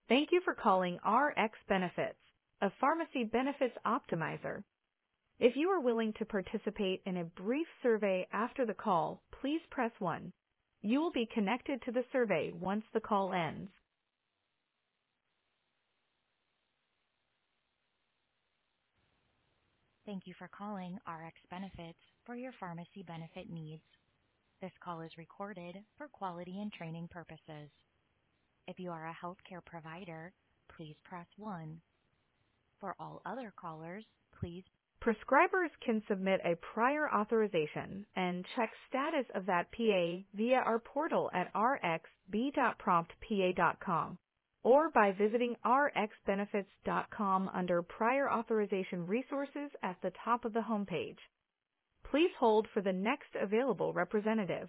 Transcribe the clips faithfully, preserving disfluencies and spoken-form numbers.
Thank you for calling R X Benefits, a pharmacy benefits optimizer. If you are willing to participate in a brief survey after the call, please press one. You will be connected to the survey once the call ends. Thank you for calling R X Benefits for your pharmacy benefit needs. This call is recorded for quality and training purposes. If you are a healthcare provider, please press one. For all other callers, please. Prescribers can submit a prior authorization and check status of that P A via our portal at r x b dot prompt p a dot com or by visiting r x benefits dot com under Prior Authorization Resources at the top of the homepage. Please hold for the next available representative.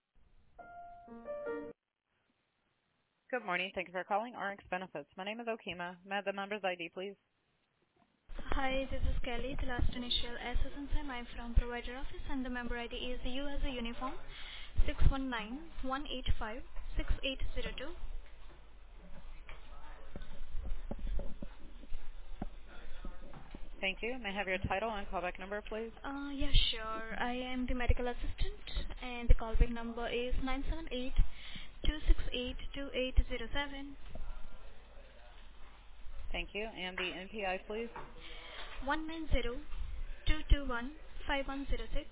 Good morning. Thank you for calling R X Benefits. My name is Okima. May I have the member's I D, please? Hi, this is Kelly. The last initial S is in Sam. I'm from provider office and the member I D is U as a uniform six one nine one eight five six eight zero two. Thank you. May I have your title and callback number, please? Uh, yeah, sure. I am the medical assistant and the callback number is nine seven eight two six eight two eight zero seven. Thank you. And the N P I, please? one nine zero two two one five one zero six.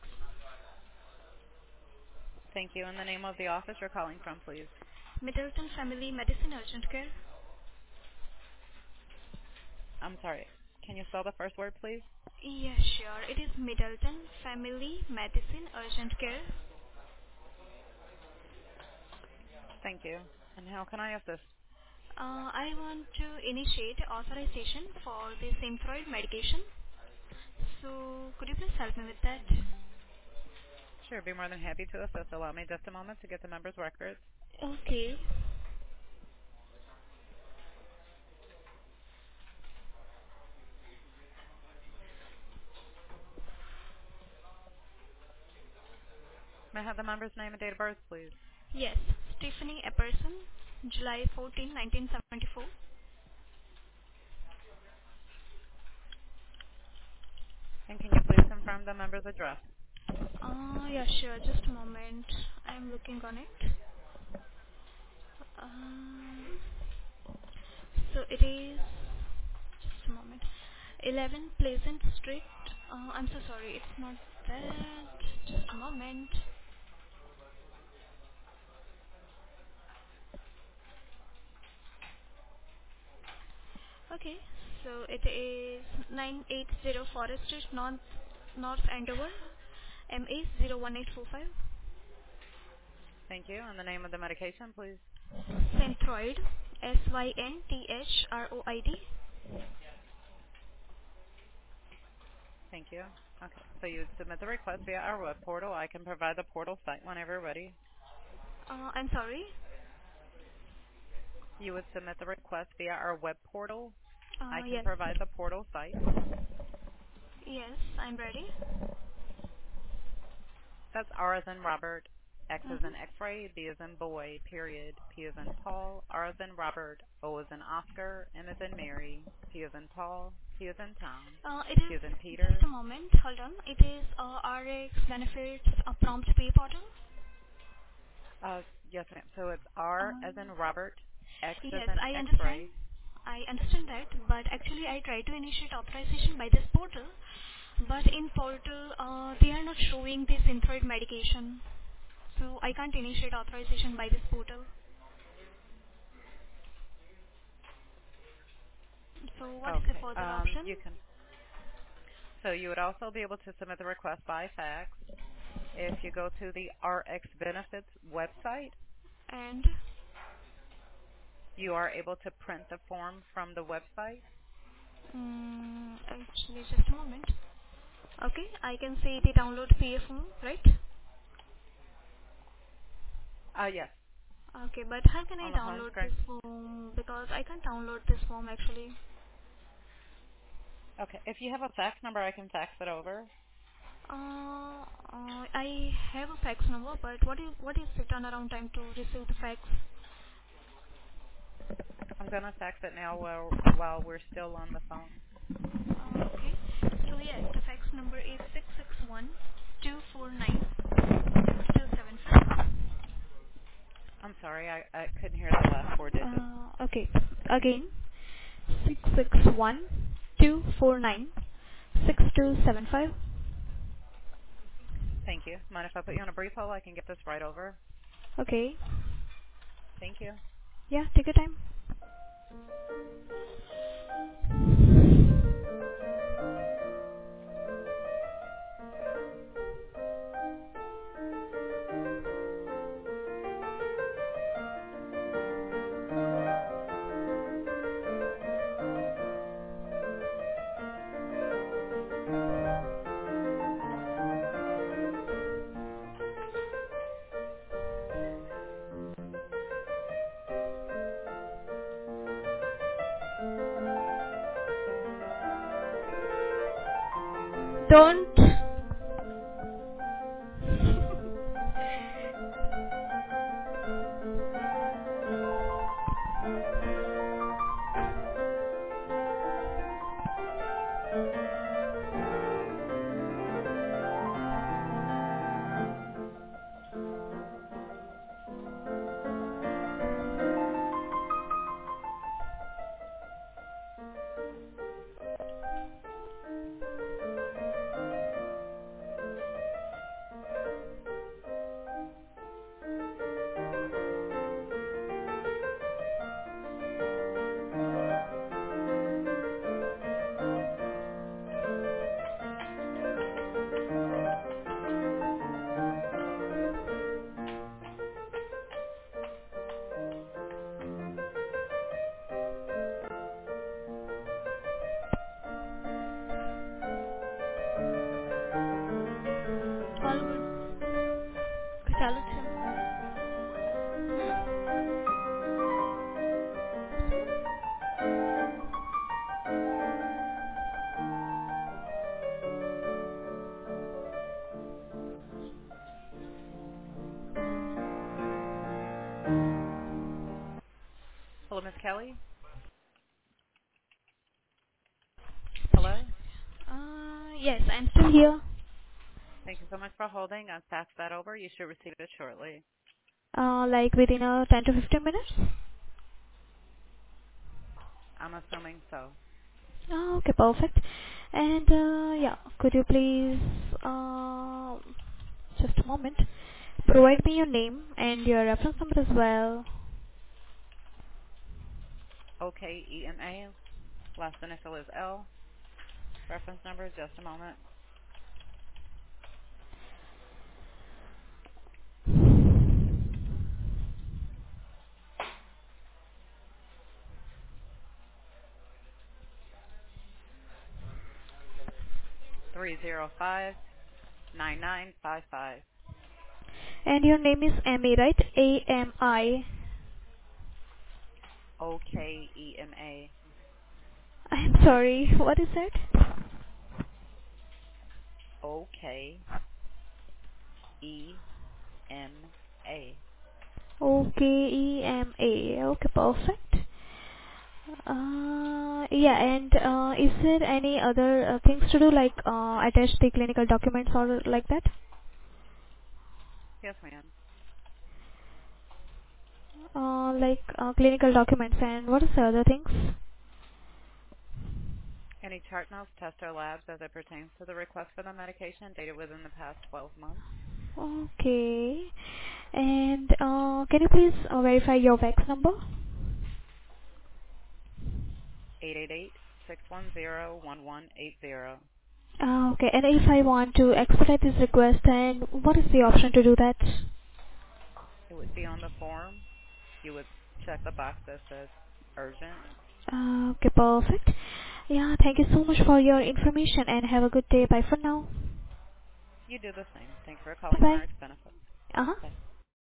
Thank you. And the name of the office you're calling from, please? Middleton Family Medicine Urgent Care. I'm sorry. Can you spell the first word, please? Yeah, sure. It is Middleton Family Medicine Urgent Care. Thank you. And how can I assist? Uh, I want to initiate authorization for the Synthroid medication. So, could you please help me with that? Sure. Be more than happy to assist. Allow me just a moment to get the member's records. Okay. May I have the member's name and date of birth, please? Yes, Stephanie Epperson, July fourteenth, nineteen seventy-four. And can you please confirm the member's address? Uh, yeah, sure. Just a moment. I'm looking on it. Uh, so it is, just a moment, eleven Pleasant Street. Uh, I'm so sorry, it's not that. Just a moment. Okay, so it is nine eight zero Forest Street, North, North Andover, M A zero one eight four five. Thank you. And the name of the medication, please? Synthroid, S Y N T H R O I D. Thank you. Okay. So you would submit the request via our web portal. I can provide the portal site whenever you're ready. Uh, I'm sorry. You would submit the request via our web portal. I Uh, can yes. provide the portal site. Yes, I'm ready. That's R as in Robert, X as in Mm-hmm. X-ray, B as in boy, period, P as in Paul, R as in Robert, O as in Oscar, M as in Mary, P as in Paul, T as in Tom, Uh, it P is, as in just Peter. a moment, hold on. It is uh, R X Benefits uh, Prompt Pay Portal. Uh, yes, ma'am. So it's R Um, as in Robert, X as yes, in I understand. X-ray. I understand that, but actually I try to initiate authorization by this portal, but in portal uh, they are not showing this Synthroid medication, so I can't initiate authorization by this portal. So what is the Okay. further Um, option? you can. So you would also be able to submit the request by fax. If you go to the R X Benefits website, And you are able to print the form from the website. um, actually, just a moment. Okay, I can see the download P F form, right? Uh, yes, Okay, but how can I on the home download screen. this form? Because I can't download this form actually. Okay. If you have a fax number, I can fax it over. Uh, uh, I have a fax number, but what is what is the turnaround time to receive the fax? I'm going to fax it now while, while we're still on the phone. Uh, okay. So yes, the fax number is six six one two four nine two seven five. I'm sorry, I, I couldn't hear the last four digits. Uh, okay. Again, six six one two four nine six two seven five. Thank you. Mind if I put you on a brief hold? I can get this right over. Okay. Thank you. Yeah, take your time. Don't. All good. चालू है. Hello, Miss Kelly? Hello? Uh, yes, I'm still here. Thank you so much for holding. I've faxed that over. You should receive it shortly. Uh, like within a ten to fifteen minutes. I'm assuming so. Oh, okay, perfect. And uh, yeah, could you please, uh, just a moment, provide me your name and your reference number as well. O K E M A. Last initial is L. Reference number, just a moment. three zero five nine nine five five. And your name is Amy, right? A M I. O K E M A. I'm sorry, what is that? O K E M A. O K E M A. Okay, perfect. Uh, yeah, and uh, is there any other uh, things to do, like uh, attach the clinical documents or like that? Yes, ma'am. Uh, like uh, clinical documents, and what is the other things? Any chart notes, test, or labs as it pertains to the request for the medication dated within the past twelve months? Okay. And uh, can you please uh, verify your fax number? eight eight eight six one zero one one eight zero. Uh, okay. And if I want to expedite this request, then what is the option to do that? It would be on the form. You would check the box that says urgent. Uh, okay, perfect. Yeah, thank you so much for your information and have a good day. Bye for now. You do the same. Thanks for calling Bye-bye. R X Benefits. Uh-huh. Bye.